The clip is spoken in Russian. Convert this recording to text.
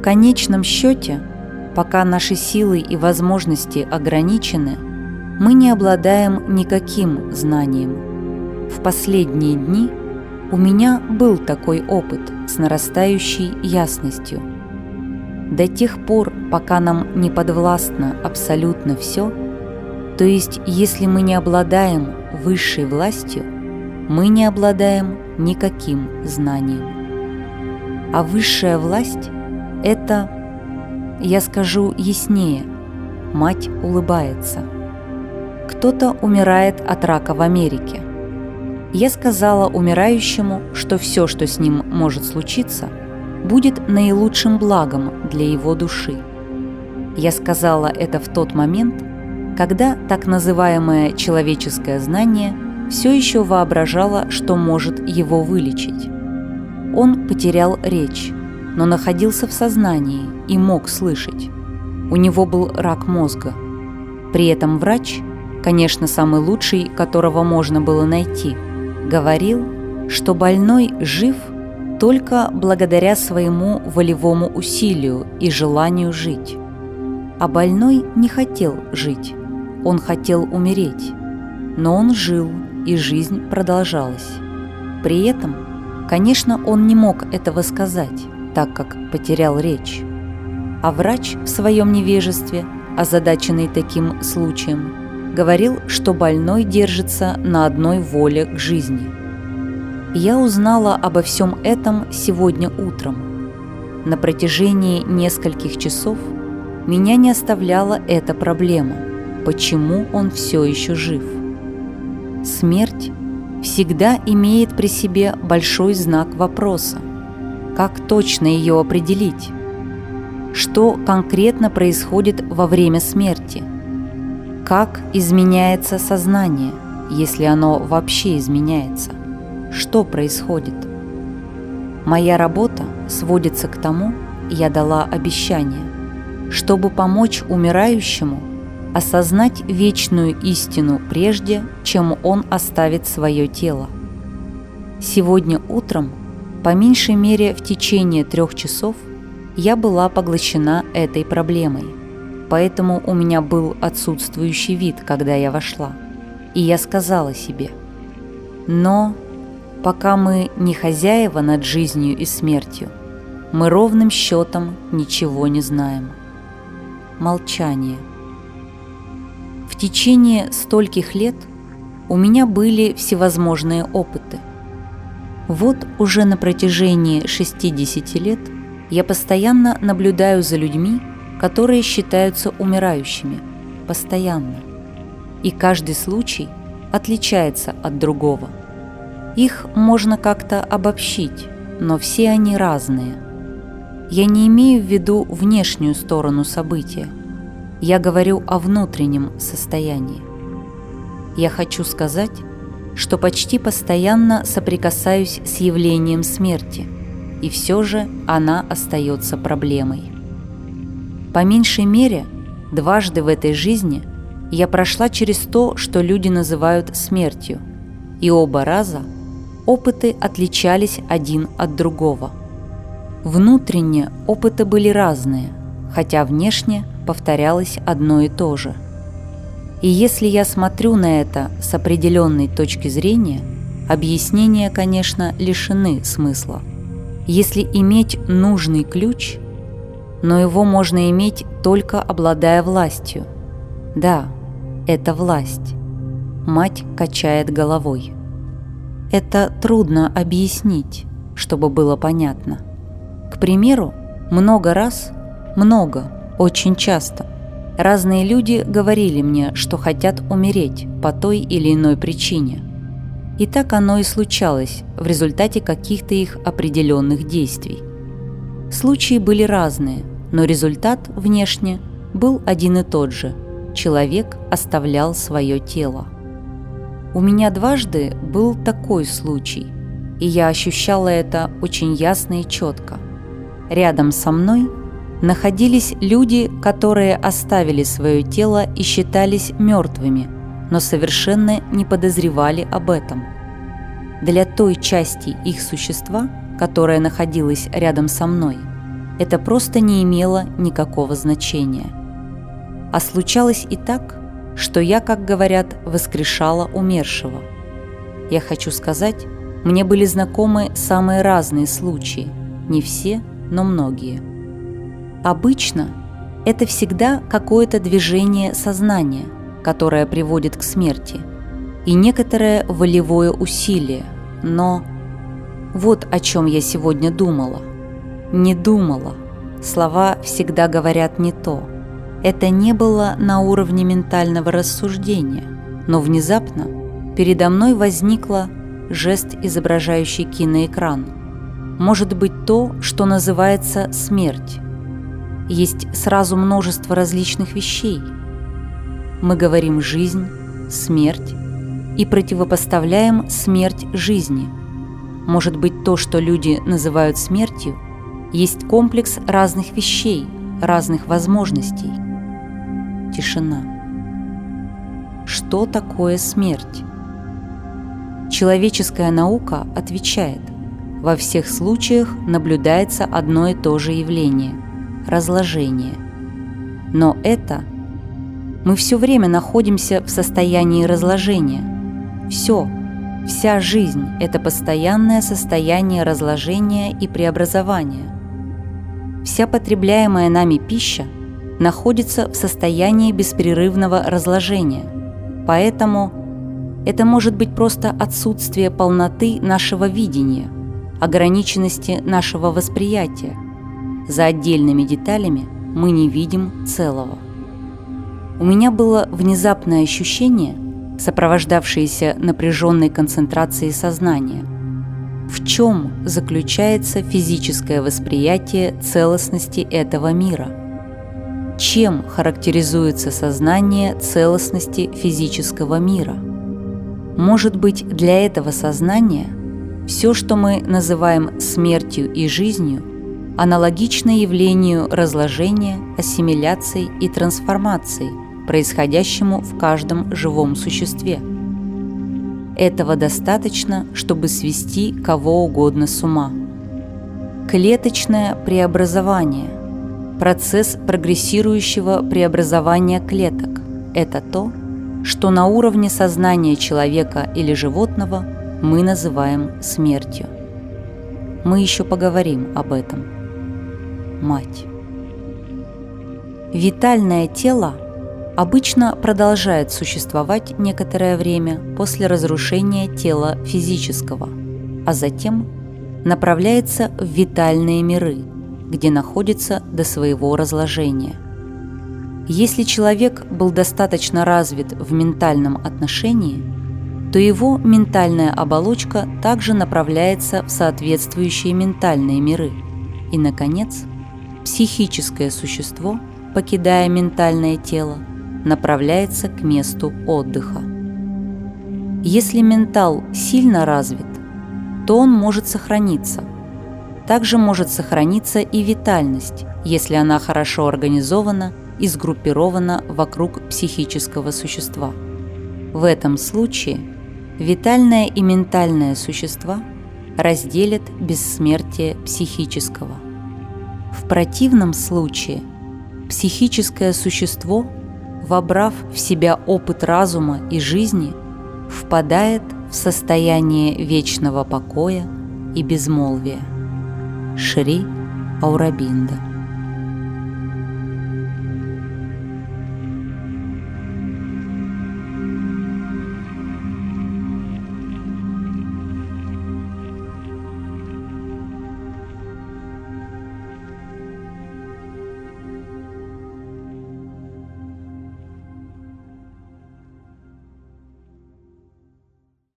конечном счете, пока наши силы и возможности ограничены, мы не обладаем никаким знанием. В последние дни у меня был такой опыт с нарастающей ясностью. До тех пор, пока нам не подвластно абсолютно все, то есть если мы не обладаем высшей властью, мы не обладаем никаким знанием. А высшая власть – это, я скажу яснее, мать улыбается. Кто-то умирает от рака в Америке. Я сказала умирающему, что все, что с ним может случиться, будет наилучшим благом для его души. Я сказала это в тот момент, когда так называемое человеческое знание все еще воображало, что может его вылечить. Он потерял речь, но находился в сознании и мог слышать. У него был рак мозга. При этом врач, конечно, самый лучший, которого можно было найти, говорил, что больной жив только благодаря своему волевому усилию и желанию жить. А больной не хотел жить, он хотел умереть. Но он жил, и жизнь продолжалась. При этом, конечно, он не мог этого сказать, так как потерял речь. А врач в своем невежестве, озадаченный таким случаем, говорил, что больной держится на одной воле к жизни. Я узнала обо всем этом сегодня утром. На протяжении нескольких часов меня не оставляла эта проблема, почему он все еще жив. Смерть всегда имеет при себе большой знак вопроса. Как точно ее определить? Что конкретно происходит во время смерти? Как изменяется сознание, если оно вообще изменяется? Что происходит? Моя работа сводится к тому, я дала обещание, чтобы помочь умирающему осознать вечную истину прежде, чем он оставит свое тело. Сегодня утром, по меньшей мере в течение 3 часов, я была поглощена этой проблемой, поэтому у меня был отсутствующий вид, когда я вошла, и я сказала себе: «Но пока мы не хозяева над жизнью и смертью, мы ровным счетом ничего не знаем». Молчание. В течение стольких лет у меня были всевозможные опыты. Вот уже на протяжении 60 лет я постоянно наблюдаю за людьми, которые считаются умирающими, постоянно. И каждый случай отличается от другого. Их можно как-то обобщить, но все они разные. Я не имею в виду внешнюю сторону события. Я говорю о внутреннем состоянии. Я хочу сказать, что почти постоянно соприкасаюсь с явлением смерти, и все же она остается проблемой. По меньшей мере, дважды в этой жизни я прошла через то, что люди называют смертью, и оба раза опыты отличались один от другого. Внутренне опыты были разные, хотя внешне повторялось одно и то же. И если я смотрю на это с определенной точки зрения, объяснения, конечно, лишены смысла. Если иметь нужный ключ, но его можно иметь только обладая властью. Да, это власть. Мать качает головой. Это трудно объяснить, чтобы было понятно. К примеру, очень часто разные люди говорили мне, что хотят умереть по той или иной причине. И так оно и случалось в результате каких-то их определенных действий. Случаи были разные, но результат внешне был один и тот же. Человек оставлял свое тело. У меня дважды был такой случай, и я ощущала это очень ясно и четко. Рядом со мной находились люди, которые оставили свое тело и считались мертвыми, но совершенно не подозревали об этом. Для той части их существа, которая находилась рядом со мной, это просто не имело никакого значения. А случалось и так, что я, как говорят, воскрешала умершего. Я хочу сказать, мне были знакомы самые разные случаи, не все, но многие. Обычно это всегда какое-то движение сознания, которое приводит к смерти, и некоторое волевое усилие, но вот о чем я сегодня думала. Не думала. Слова всегда говорят не то. Это не было на уровне ментального рассуждения, но внезапно передо мной возникла жест, изображающий киноэкран. Может быть то, что называется смерть. Есть сразу множество различных вещей. Мы говорим «жизнь», «смерть» и противопоставляем смерть жизни. Может быть то, что люди называют смертью, есть комплекс разных вещей, разных возможностей. Тишина. Что такое смерть? Человеческая наука отвечает: во всех случаях наблюдается одно и то же явление – разложение. Но мы все время находимся в состоянии разложения. Вся жизнь – это постоянное состояние разложения и преобразования. Вся потребляемая нами пища находится в состоянии беспрерывного разложения. Поэтому это может быть просто отсутствие полноты нашего видения, ограниченности нашего восприятия. За отдельными деталями мы не видим целого. У меня было внезапное ощущение, сопровождавшееся напряженной концентрацией сознания. В чем заключается физическое восприятие целостности этого мира? Чем характеризуется сознание целостности физического мира? Может быть, для этого сознания все, что мы называем смертью и жизнью, аналогично явлению разложения, ассимиляции и трансформации, происходящему в каждом живом существе. Этого достаточно, чтобы свести кого угодно с ума. Клеточное преобразование, процесс прогрессирующего преобразования клеток – это то, что на уровне сознания человека или животного мы называем смертью. Мы еще поговорим об этом. Мать. Витальное тело обычно продолжает существовать некоторое время после разрушения тела физического, а затем направляется в витальные миры, где находится до своего разложения. Если человек был достаточно развит в ментальном отношении, то его ментальная оболочка также направляется в соответствующие ментальные миры. И, наконец, психическое существо, покидая ментальное тело, направляется к месту отдыха. Если ментал сильно развит, то он может сохраниться. Также может сохраниться и витальность, если она хорошо организована и сгруппирована вокруг психического существа. В этом случае витальное и ментальное существа разделят бессмертие психического. В противном случае психическое существо, вобрав в себя опыт разума и жизни, впадает в состояние вечного покоя и безмолвия. Шри Аурабинда.